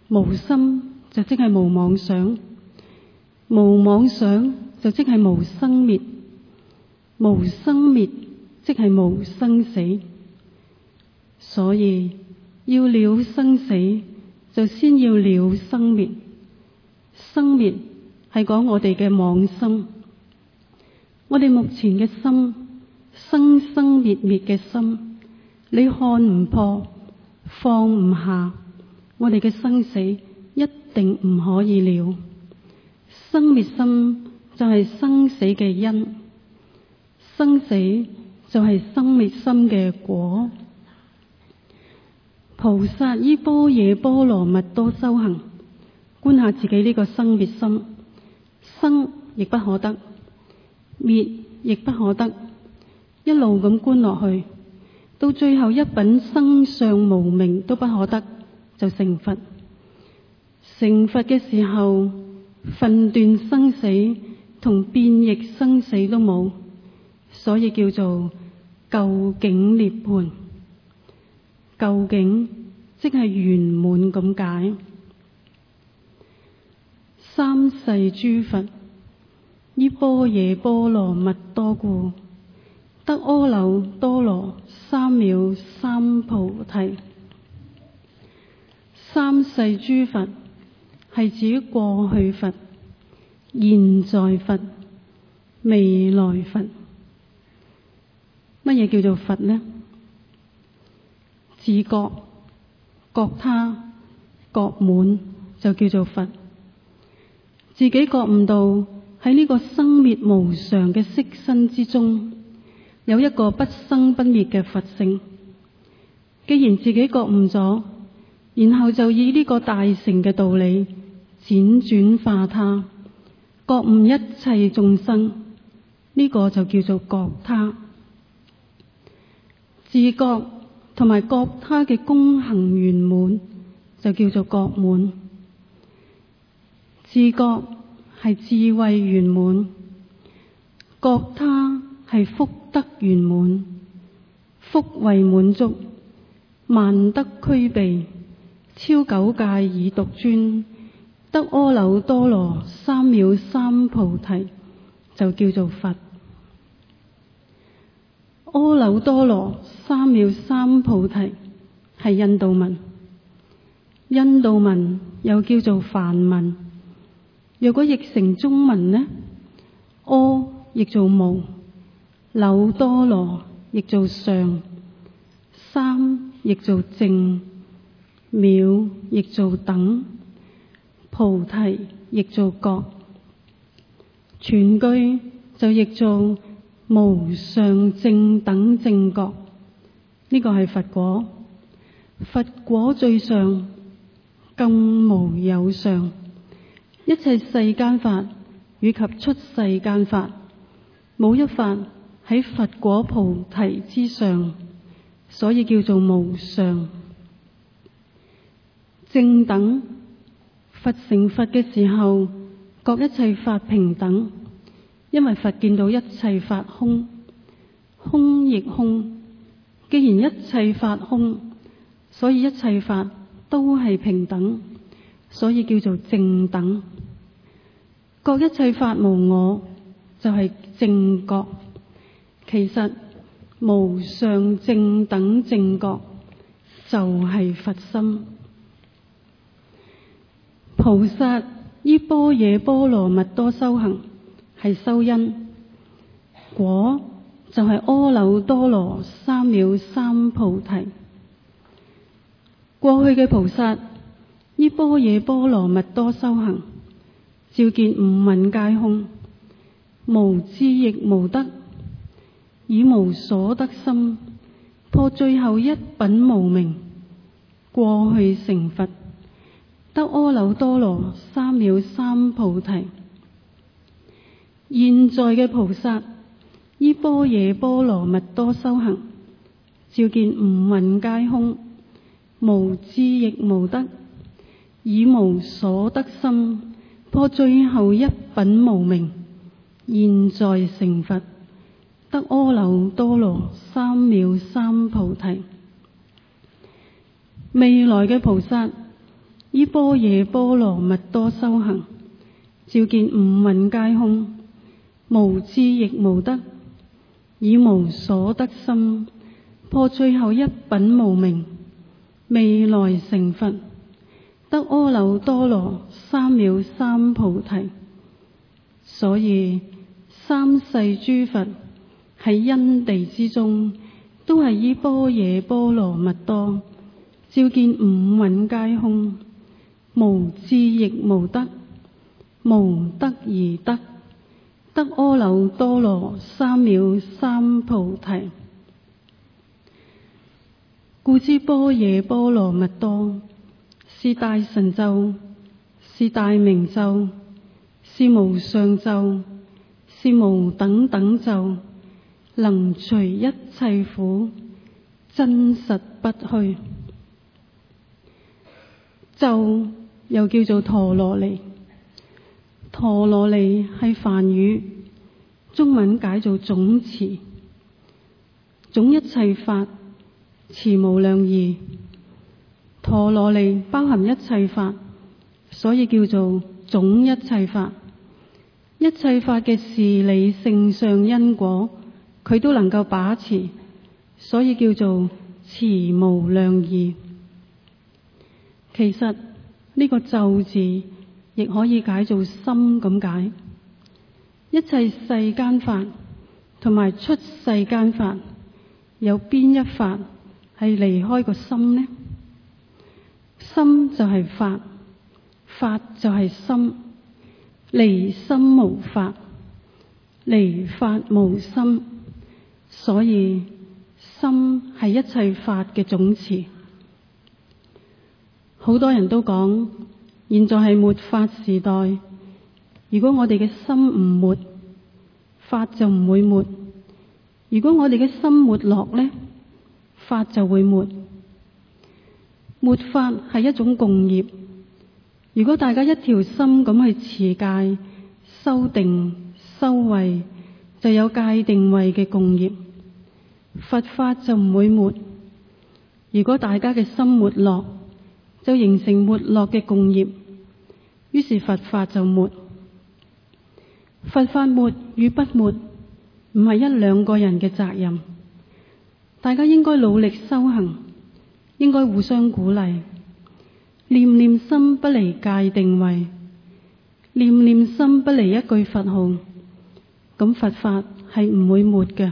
無心就即係無妄想，無妄想就即係無生滅，無生滅即係無生死。所以要了生死，就先要了生滅。生滅係講我哋嘅妄心，我哋目前嘅心，生生滅滅嘅心，你看唔破，放唔下，我哋嘅生死一定唔可以了。生滅心就係生死嘅因，生死就係生滅心嘅果。菩薩依般若波羅蜜多修行，觀下自己呢個生滅心，生亦不可得，滅亦不可得，一路咁觀落去，到最後一品生相無明都不可得，就成佛。成佛嘅時候，分斷生死同變異生死都冇，所以叫做究竟涅槃。究竟即係圓滿咁解。三世諸佛依般若波羅蜜多故，得阿耨多羅三藐三菩提。三世諸佛係指過去佛、現在佛、未來佛。乜嘢叫做佛呢？自覺、覺他、覺滿就叫做佛。自己覺悟到喺呢個生滅無常嘅色身之中，有一個不生不滅嘅佛性。既然自己覺悟咗，然後就以呢個大乘嘅道理輾轉化他，覺悟一切眾生，呢個就叫做覺他。自覺同埋覺他嘅功行圓滿，就叫做覺滿。自覺係智慧圓滿，覺他係福德圓滿，福慧滿足，萬德俱備，超九界已獨尊，得阿耨多羅三藐三菩提，就叫做佛。阿耨多羅三藐三菩提係印度文，印度文又叫做梵文。若果譯成中文呢，阿譯做無，耨多羅譯做上，三譯做正，藐譯做等，菩提譯做覺，全句就譯做無上正等正覺。呢個係佛果，佛果最上，更無有上。一切世間法以及出世間法，冇一法喺佛果菩提之上，所以叫做無上。正等，佛成佛嘅時候，覺一切法平等，因為佛見到一切法空，空亦空。既然一切法空，所以一切法都係平等，所以叫做正等。覺一切法無我，就係正覺。其實無上正等正覺就係佛心。菩薩依般若波羅蜜多修行，係修因，果就係阿耨多羅三藐三菩提。過去嘅菩薩依般若波羅蜜多修行，照見五蘊皆空，無智亦無得，以無所得心，破最後一品無明，過去成佛，得阿耨多羅三藐三菩提。現在嘅菩薩依般若波羅蜜多修行，照見五蘊皆空，無智亦無得，以無所得心，破最後一品無明，現在成佛，得阿耨多羅三藐三菩提。未來嘅菩薩依般若波羅蜜多修行，照見五蘊皆空，無智亦無得，以無所得心，破最後一品無明，未來成佛，得阿耨多羅三藐三菩提。所以三世諸佛喺因地之中，都係依般若波羅蜜多，照見五蘊皆空，無智亦無得，無得而得，得阿耨多羅三藐三菩提。故知般若波羅蜜多是大神咒，是大明咒，是無上咒，是無等等咒，能除一切苦，真實不虛。咒又叫做陀羅尼，陀羅尼係梵語，中文解做總持，總一切法，持無量義。陀羅尼包含一切法，所以叫做總一切法。一切法嘅事理性相因果，佢都能夠把持，所以叫做持無量義。其實呢個咒字亦可以解做心咁解。一切世間法同埋出世間法，有邊一法係離開個心呢？心就係法，法就係心，離心無法，離法無心，所以心係一切法嘅總持。好多人都講，現在係末法時代，如果我哋嘅心唔末，法就唔會末；如果我哋嘅心沒落呢，法就會末。末法係一種共業，如果大家一條心咁去持戒、修定、修慧，就有戒定慧嘅共業，佛法就唔會末。如果大家嘅心沒落，就形成沒落嘅共業，於是佛法就末。佛法末與不末，唔係一兩個人嘅責任，大家應該努力修行，應該互相鼓勵。念念心不離戒定慧，念念心不離一句佛號，咁佛法係唔會末嘅。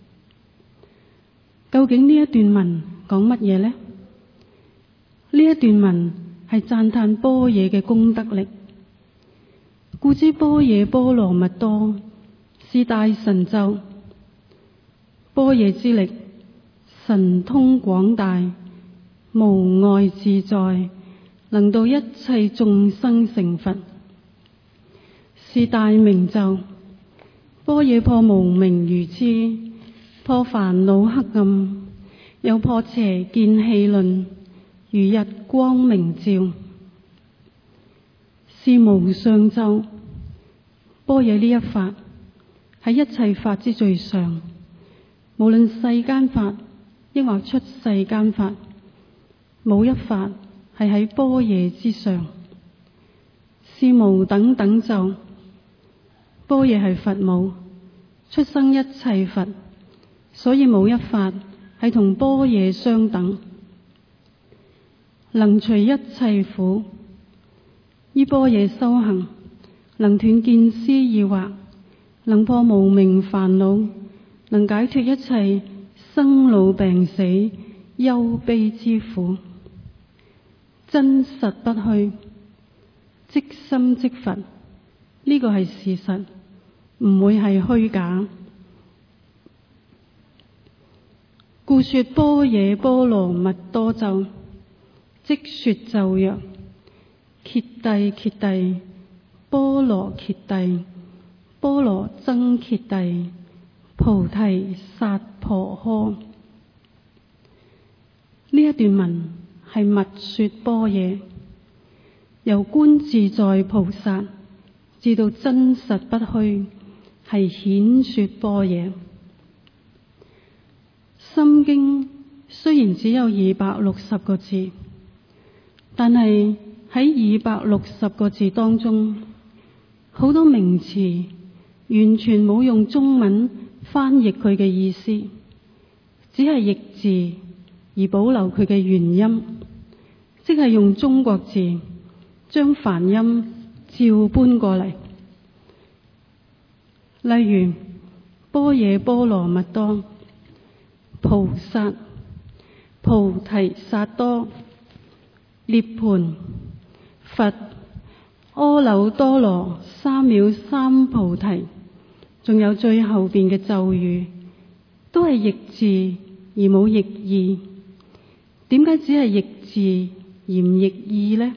究竟呢一段文講乜嘢呢？呢一段文係讚歎般若嘅功德力。故知般若波羅蜜多是大神咒，般若之力神通廣大，無礙自在，能度一切眾生成佛，是大明咒。般若破無明愚癡，破煩惱黑暗，又破邪見戲論，如日光明照，是無上咒。般若呢一法係一切法之最上，無論世間法抑或出世間法，冇一法係喺般若之上，是無等等咒。般若係佛母，出生一切佛，所以冇一法係同般若相等。能除一切苦，依般若修行，能斷見思疑惑，能破無明煩惱，能解脫一切生老病死憂悲之苦，真實不虛，即心即佛。呢個係事實，唔會係虛假。故說般若波羅蜜多咒，即說咒曰：揭諦揭諦，波羅揭諦，波羅僧揭諦，菩提薩婆訶。呢一段文係密說般若，由觀自在菩薩至到真實不虛，係顯說般若。心經雖然只有260個字，但係喺260個字當中，好多名詞完全冇用中文翻譯佢嘅意思，只係譯字而保留佢嘅原音，即係用中國字將梵音照搬過嚟。例如般若波羅蜜多、菩薩、菩提薩埵、涅槃、佛、阿耨多羅三藐三菩提，仲有最後邊嘅咒語，都係譯字而冇譯意。點解只係譯字而唔譯意呢？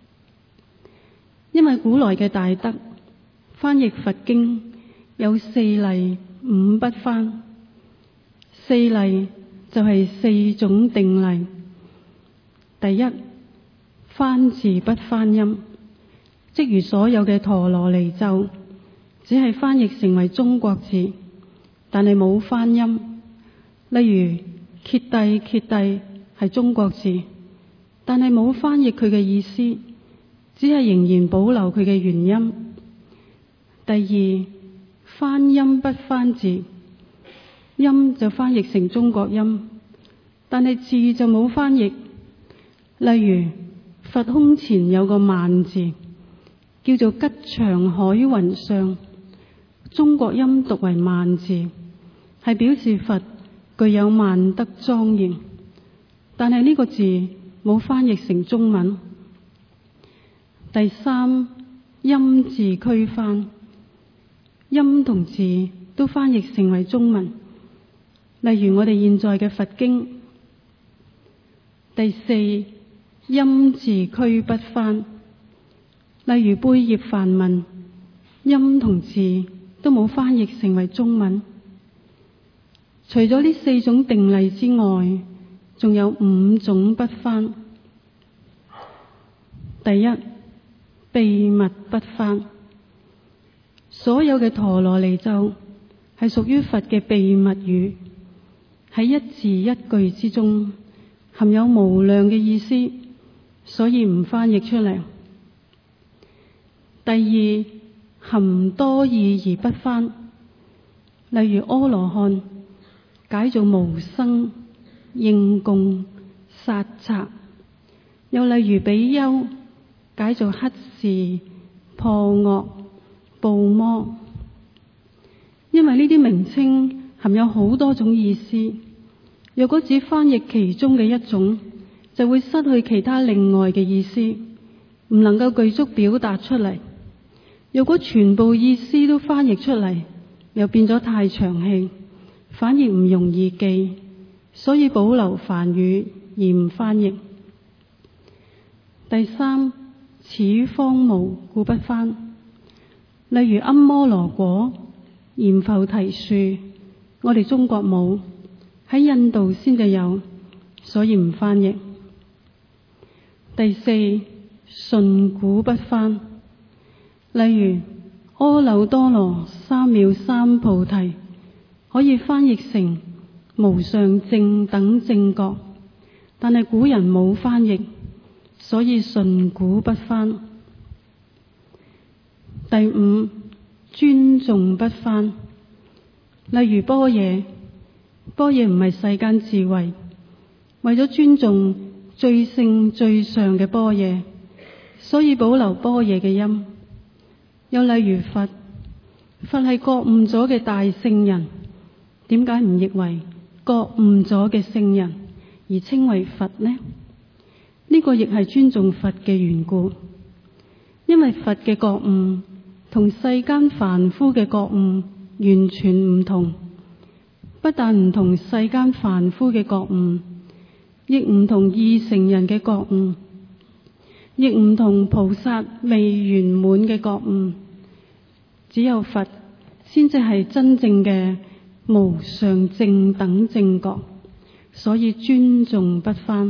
因為古來嘅大德翻譯佛經有4例5不翻。4例就係4種定例。第一，翻字不翻音，即如所有嘅陀羅尼咒只係翻譯成為中國字，但係冇翻音。例如揭諦揭諦係中國字，但係冇翻譯佢嘅意思，只係仍然保留佢嘅原音。第二，翻音不翻字，音就翻譯成中國音，但係字就冇翻譯。例如佛胸前有個萬字，叫做吉祥海雲上，中國音讀為萬字，係表示佛具有萬德莊嚴，但係呢個字冇翻譯成中文。第三，音字俱翻，音同字都翻譯成為中文。例如我哋現在嘅佛經。第四，音字俱不翻，例如貝葉梵文，音同字都冇翻譯成為中文。除咗呢4種定例之外，仲有5種不翻。第一，秘密不翻。所有嘅陀羅尼咒係屬於佛嘅秘密語，喺一字一句之中含有無量嘅意思，所以唔翻譯出嚟。第二，含多義而不翻，例如阿羅漢解做無生、應供、殺賊，又例如比丘解做乞士、破惡、怖魔。因為呢啲名稱含有好多種意思，若果只翻譯其中嘅一種，就會失去其他另外嘅意思，唔能夠具足表達出嚟。若果全部意思都翻譯出嚟，又變咗太長氣，反而唔容易記，所以保留梵語而唔翻譯。第三，此方無故不翻，例如庵摩羅果、閻浮提樹，我哋中國冇，喺印度先至有，所以唔翻譯。第四，順古不翻，例如阿耨多羅三藐三菩提可以翻譯成無上正等正覺，但係古人冇翻譯，所以順古不翻。第五，尊重不翻，例如般若。般若唔係世間智慧，為咗尊重最聖最上嘅般若，所以保留般若嘅音。又例如佛，佛係覺悟咗嘅大聖人，點解唔譯為覺悟咗嘅聖人而稱為佛呢？呢個亦係尊重佛嘅緣故，因為佛嘅覺悟同世間凡夫嘅覺悟完全唔同，不但唔同世間凡夫嘅覺悟，亦唔同二乘人嘅覺悟，亦唔同菩薩未圓滿嘅覺悟。只有佛先至係真正嘅無上正等正覺，所以尊重不翻。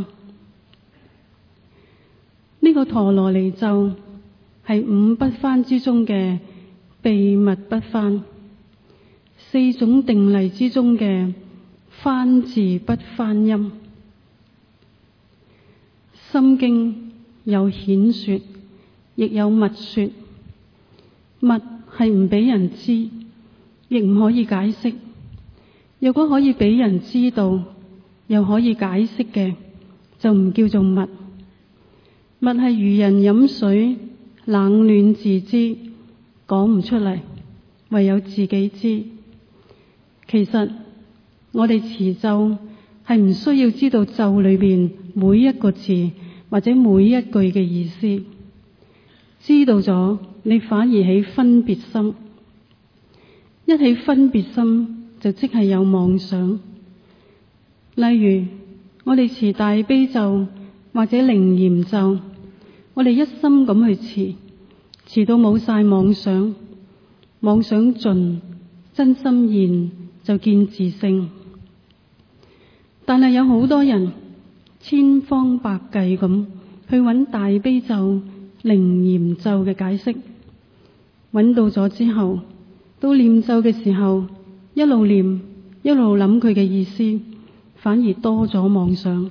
呢個陀羅尼咒係5不翻之中嘅秘密不翻，4種定例之中嘅翻字不翻音。心經有顯說，亦有密說。密係唔俾人知，亦唔可以解釋。如果可以俾人知道，又可以解釋嘅，就唔叫做密。密係如人飲水，冷暖自知，講唔出嚟，唯有自己知。其實我哋持咒係唔需要知道咒裏邊每一個字或者每一句嘅意思，知道咗你反而起分別心，一起分別心就即係有妄想。例如我哋持大悲咒或者靈嚴咒，我哋一心咁去持到冇晒妄想，妄想盡，真心現，就見自性。但係有好多人千方百計咁去揾大悲咒、靈嚴咒嘅解釋，揾到咗之後，到念咒嘅時候，一路念一路諗佢嘅意思，反而多咗妄想。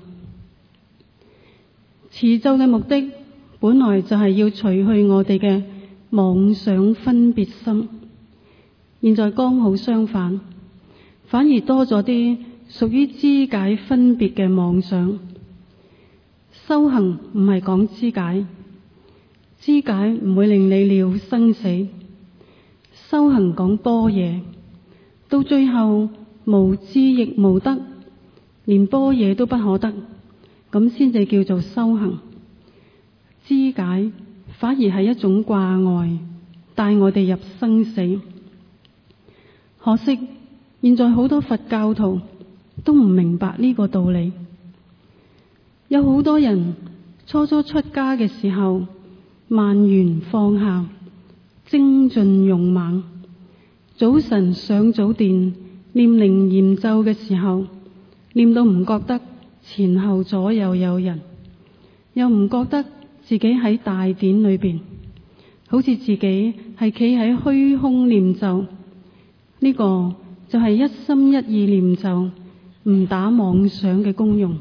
持咒嘅目的本來就係要除去我哋嘅妄想分別心，現在剛好相反，反而多咗啲屬於知解分別嘅妄想。修行唔係講知解，知解唔會令你了生死。修行講般若，到最後無智亦無得，連般若都不可得，咁先至叫做修行。知解反而係一種掛礙，帶我哋入生死。可惜現在好多佛教徒都唔明白呢個道理。有好多人初初出家嘅時候，萬緣放下，精進勇猛，早晨上早殿念靈嚴咒嘅時候，念到唔覺得前後左右有人，又唔覺得自己喺大典裏邊，好似自己係企喺虛空念咒。呢個就係一心一意念咒，唔打妄想嘅功用。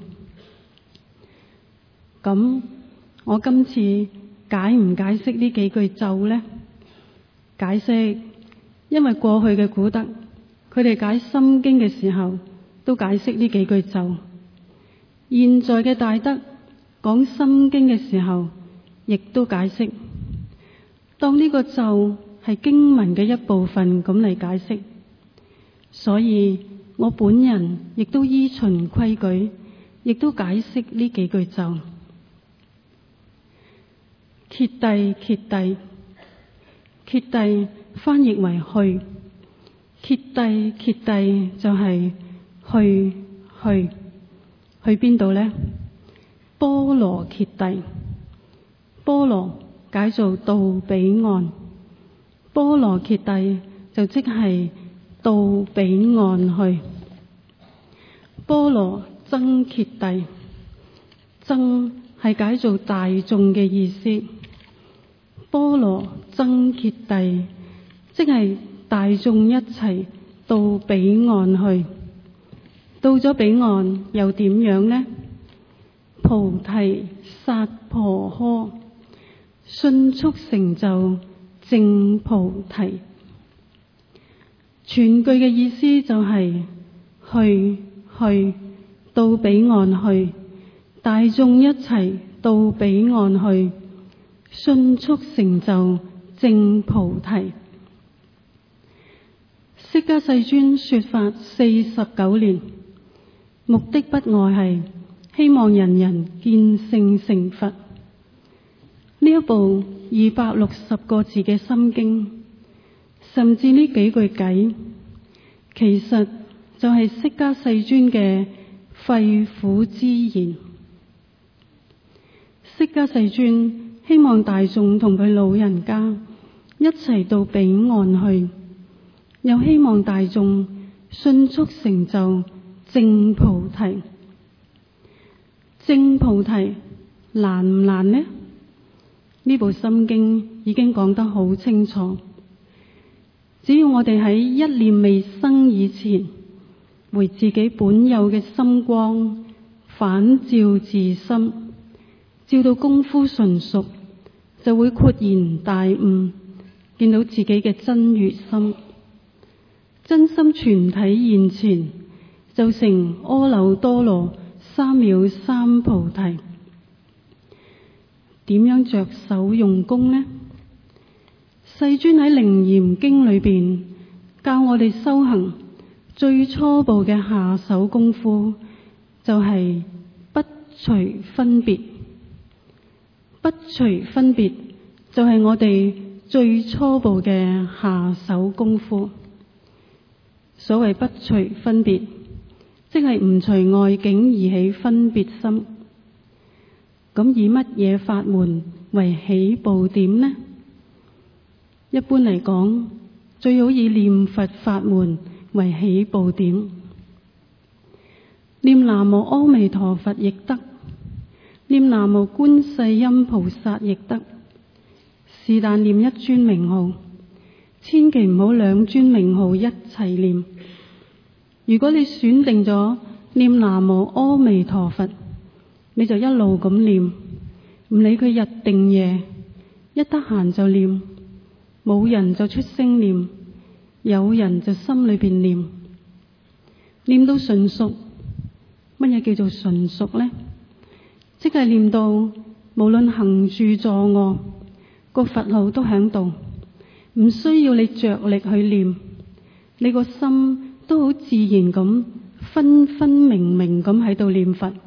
咁我今次解唔解釋呢幾句咒呢？解釋，因為過去嘅古德，佢哋解心經嘅時候都解釋呢幾句咒。現在嘅大德講心經嘅時候，亦都解釋，當呢個咒係經文嘅一部分咁嚟解釋。所以我本人亦都依循規矩，亦都解釋呢幾句咒。揭諦揭諦，揭諦翻譯為去，揭諦揭諦就係去邊度呢？波羅揭諦，波羅解做到彼岸，波羅揭諦就即係到彼岸去。波羅僧揭諦，僧係解做大眾嘅意思。波羅僧揭諦，即係大眾一齊到彼岸去。到咗彼岸又點樣呢？菩提薩婆訶，迅速成就證菩提。全句嘅意思就係去到彼岸去，大眾一齊到彼岸去，迅速成就證菩提。釋迦世尊說法49年，目的不外係希望人人見性成佛。呢一部260個字嘅心經，甚至呢幾句偈，其實就係釋迦世尊嘅肺腑之言。釋迦世尊希望大眾同佢老人家一齊到彼岸去，又希望大眾迅速成就證菩提。證菩提難唔難呢？呢部心經已經講得好清楚。只要我哋喺一念未生以前，回自己本有嘅心光，反照自心， 照到功夫純熟，就會豁然大悟，見到自己嘅真與心，真心全體現前，就成阿耨多羅三藐三菩提。點樣着手用功呢？世尊喺《楞嚴經》裏邊教我哋修行最初步嘅下手功夫，就係不隨分別。不隨分別就係我哋最初步嘅下手功夫。所謂不隨分別，即係唔隨外境而起分別心。咁以乜嘢法門為起步點呢？一般嚟講，最好以念佛法門為起步點。念南無阿彌陀佛亦得，念南無觀世音菩薩亦得，是但念一尊名號，千祈唔好兩尊名號一齊念。如果你選定咗念南無阿彌陀佛，你就一路咁念，唔理佢日定夜，一得閒就念，冇人就出聲念，有人就心裏邊念，念到純熟。乜嘢叫做純熟呢？即係念到無論行住坐臥，個佛號都響度，唔需要你着力去念，你個心都好自然咁分分明明咁喺度念佛。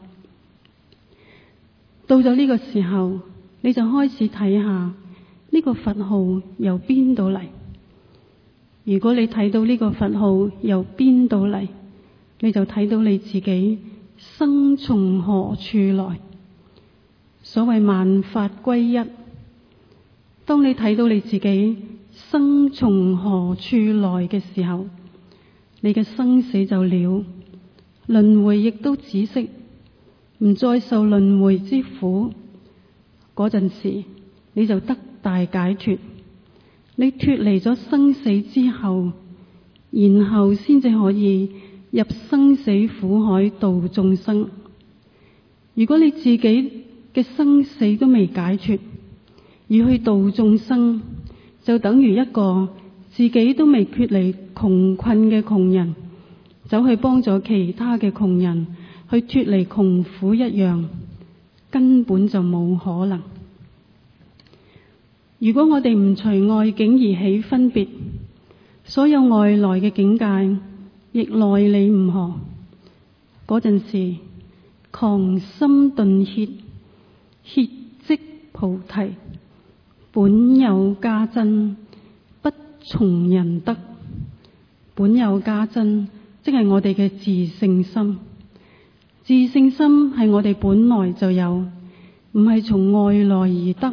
到咗呢個時候，你就開始睇下呢個佛號由邊度嚟。如果你睇到呢個佛號由邊度嚟，你就睇到你自己生從何處來。所謂萬法歸一，當你睇到你自己生從何處來嘅時候，你嘅生死就了，輪迴亦都止息，唔再受輪迴之苦。嗰陣時你就得大解脫，你脫離咗生死之後，然後先至可以入生死苦海度眾生。如果你自己嘅生死都未解脫，而去度眾生，就等於一個自己都未脫離窮困嘅窮人，走去幫助其他嘅窮人去脫離窮苦一樣，根本就冇可能。如果我哋唔隨外境而起分別，所有外來嘅境界亦內理唔何，嗰陣時狂心頓歇，歇即菩提，本有家珍，不從人得。本有家珍即係我哋嘅自性心，自性心係我哋本來就有，唔係從外來而得。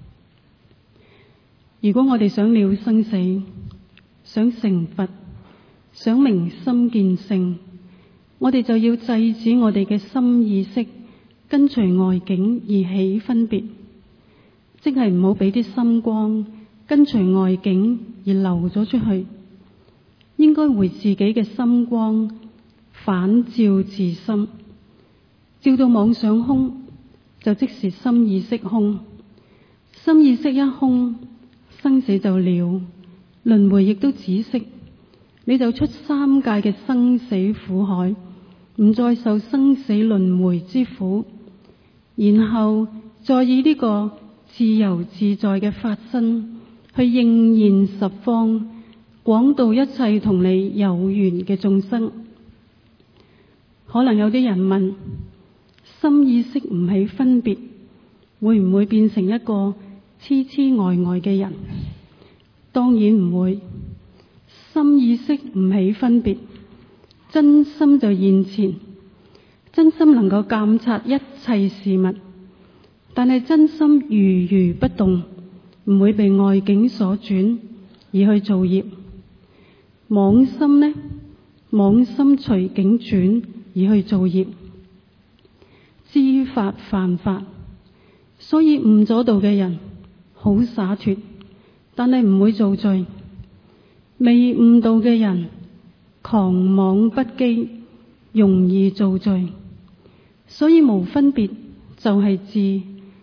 如果我哋想了生死，想成佛，想明心見性，我哋就要制止我哋嘅心意識跟隨外境而起分別，即係唔好俾啲心光跟隨外境而流咗出去，應該回自己嘅心光反照自心，照到妄想空，就即是心意識空。心意識一空，生死就了，輪迴亦都止息，你就出三界嘅生死苦海，唔再受生死輪迴之苦，然後再以呢個自由自在嘅法身去應現十方，廣度一切同你有緣嘅眾生。可能有啲人問，心意識唔起分別，會唔會變成一個痴痴呆呆嘅人？當然唔會。心意識唔起分別，真心就現前，真心能夠監察一切事物，但係真心如如不動，唔會被外境所轉而去造業。妄心呢？妄心隨境轉而去造業，知法犯法，所以悟咗道嘅人好灑脫，但係唔會造罪。未悟道嘅人狂妄不羈，容易造罪。所以無分別就係智，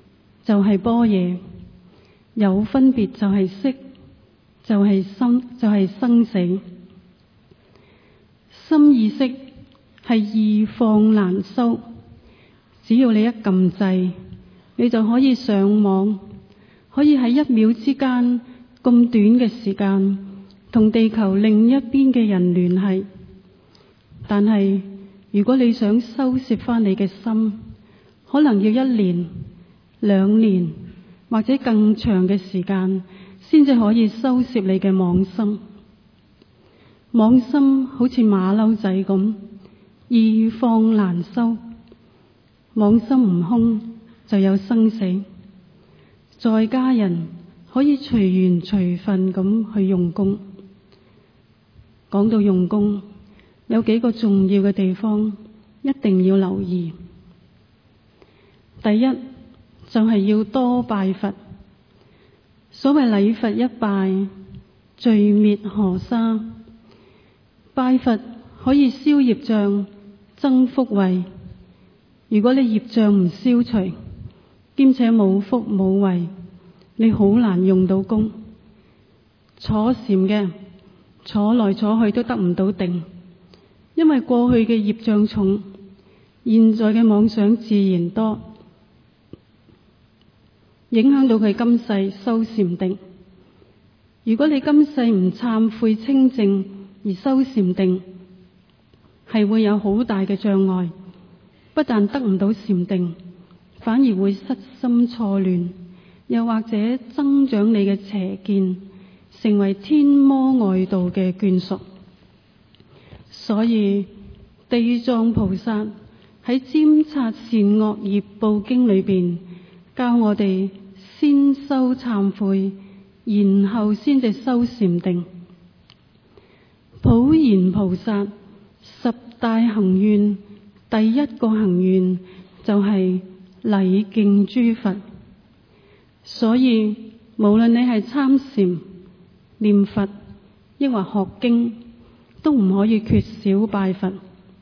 就係般若，有分別就係識，就係生死。心意識係易放難收，只要你一撳掣，你就可以上網，可以喺1秒之間咁短嘅時間同地球另一邊嘅人聯繫。但係如果你想收攝翻你嘅心，可能要1年、2年或者更長嘅時間先至可以收攝你嘅妄心。妄心好似馬騮仔咁，易放難收。妄心唔空就有生死。在家人可以隨緣隨分咁去用功。講到用功，有幾個重要嘅地方一定要留意。第一就係要多拜佛。所謂禮佛一拜，罪滅河沙。拜佛可以消業障、增福慧。如果你業障唔消除，兼且冇福冇慧，你好難用到功。坐禪嘅坐來坐去都得唔到定，因為過去嘅業障重，現在嘅妄想自然多，影響到佢今世修禪定。如果你今世唔懺悔清淨而修禪定，係會有好大嘅障礙，不但得唔到禪定，反而會失心錯亂，又或者增長你嘅邪見，成為天魔外道嘅眷屬。所以地藏菩薩喺《瞻察善惡業報經》裏邊教我哋先修懺悔，然後先至修禪定。普賢菩薩10大行願，第一個行願就係禮敬諸佛。所以無論你係參禪、念佛，抑或學經，都唔可以缺少拜佛。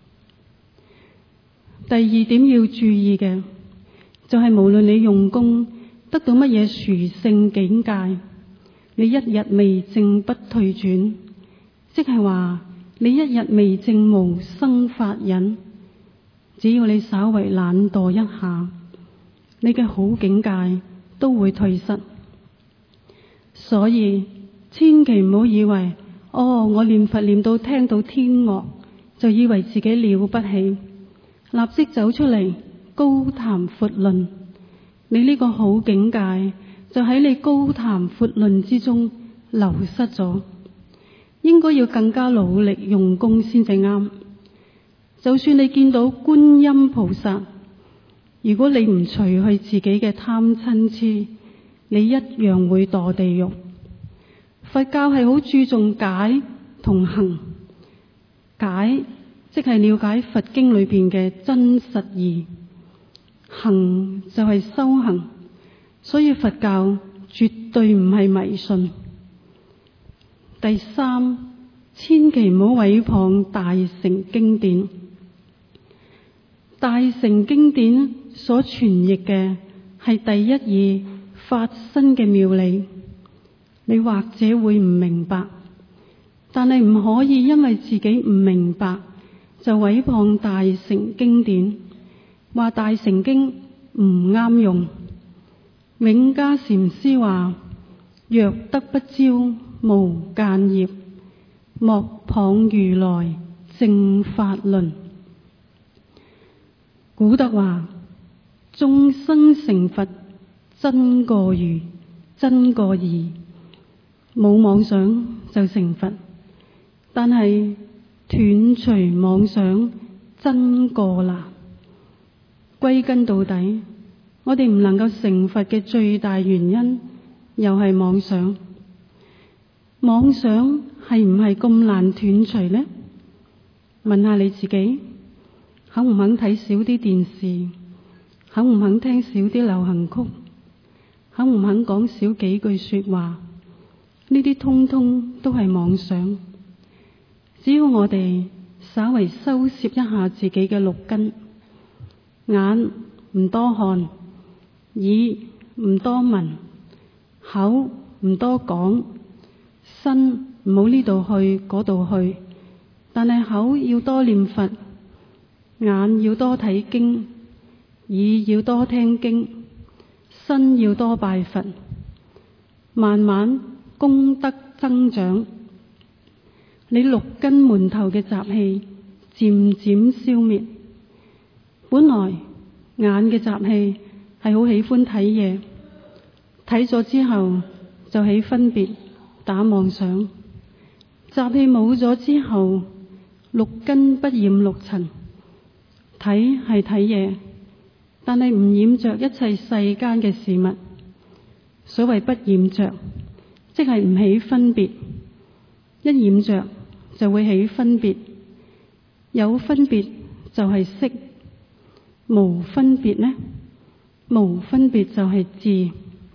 第二點要注意嘅就係無論你用功得到乜嘢殊勝境界，你一日未證不退轉，即係話你一日未證無生法忍，只要你稍為懶惰一下，你嘅好境界都會退失。所以千祈唔好以為我念佛念到聽到天樂，就以為自己了不起，立即走出嚟高談闊論。你呢個好境界就喺你高談闊論之中流失咗，應該要更加努力用功先至啱。就算你見到觀音菩薩，如果你唔除去自己嘅貪嗔癡，你一樣會墮地獄。佛教係好注重解同行。解即係了解佛經裏邊嘅真實義，行就係修行。所以佛教絕對唔係迷信。第三，千祈唔好毀謗大乘經典。大乘經典所傳譯嘅係第一義法身嘅妙理，你或者會唔明白，但係唔可以因為自己唔明白就毀謗大乘經典，話大乘經唔啱用。永嘉禪師話：若得不招無間業，莫謗如來正法論。古德話：眾生成佛真過愚，真過易。冇妄想就成佛，但係斷除妄想真過難。歸根到底，我哋唔能夠成佛嘅最大原因又係妄想。妄想係唔係咁難斷除呢？問下你自己，肯唔肯睇少啲電視？肯唔肯聽少啲流行曲？肯唔肯講少幾句說話？呢啲通通都係妄想。只要我哋稍為收攝一下自己嘅六根，眼唔多看，耳唔多聞，口唔多講，身唔好呢度去嗰度去，但係口要多念佛，眼要多睇經，耳要多聽經，身要多拜佛，慢慢功德增長，你六根門頭嘅習氣漸漸消滅。本來眼嘅習氣係好喜歡睇嘢，睇咗之後就起分別打妄想，習氣冇咗之後，六根不染六塵，睇係睇嘢，但係唔染着一切世間嘅事物。所謂不染着，即係唔起分別，一染着就會起分別，有分別就係識，無分別呢？無分別就係智。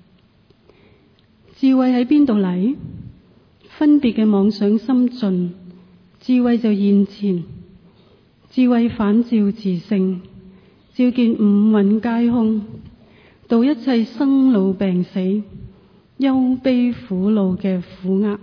智慧喺邊度嚟？分別嘅妄想心盡，智慧就現前。智慧反照自性，照見五蘊皆空，度一切生老病死、憂悲苦惱嘅苦厄。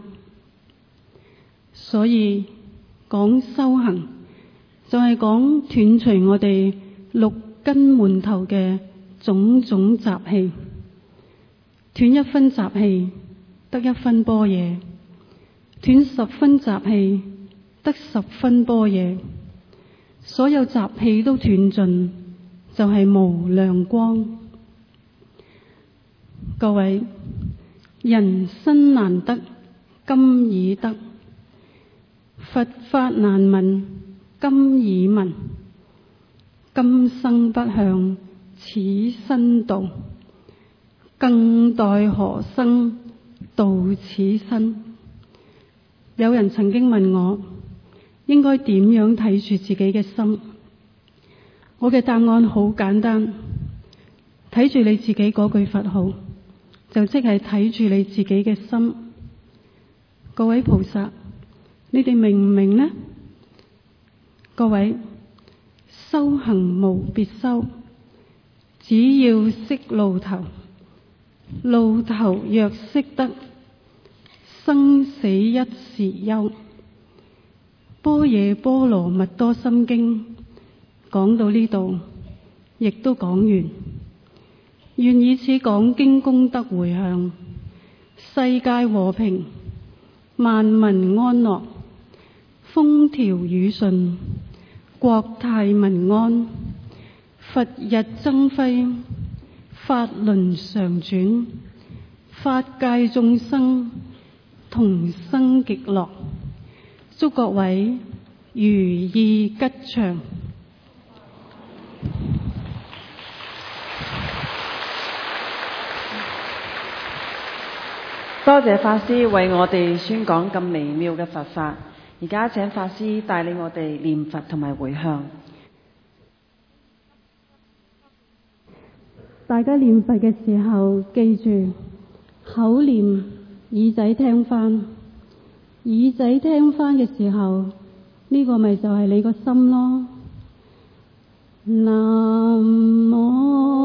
所以講修行，就係講斷除我哋六根門頭嘅種種習氣，斷一分習氣得一分般若，斷十分習氣得十分般若。所有習氣都斷盡，就係無量光。各位，人生難得今已得，佛法難聞今已聞。今生不向此身度，更待何生度此身？有人曾經問我，應該點樣睇住自己嘅心？我嘅答案好簡單，睇住你自己嗰句佛號，就即係睇住你自己嘅心。各位菩薩，你哋明唔明呢？各位，修行無別修，只要識路頭，路頭若識得，生死一時休。般若波羅蜜多心經講到呢度，亦都講完。願以此講經功德回向，世界和平，萬民安樂，風調雨順，國泰民安，佛日增輝，法輪常轉，法界眾生同生極樂。祝各位如意吉祥。 多謝法師為我哋宣講咁微妙嘅佛法。而家請法師帶領我哋念佛同埋回向。 大家念佛嘅時候，記住口念，耳仔聽翻。耳仔聽翻嘅時候，呢個咪就係你個心咯。南無